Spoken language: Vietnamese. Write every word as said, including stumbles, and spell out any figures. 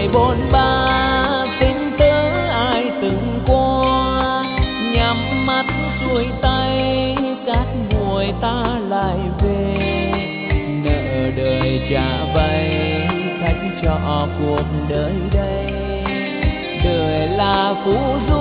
bôn ba tình tứ ai từng qua, nhắm mắt xuôi tay cát bụi ta lại về, nợ đời trả vay khách trọ cuộc đời đây, đời là phú du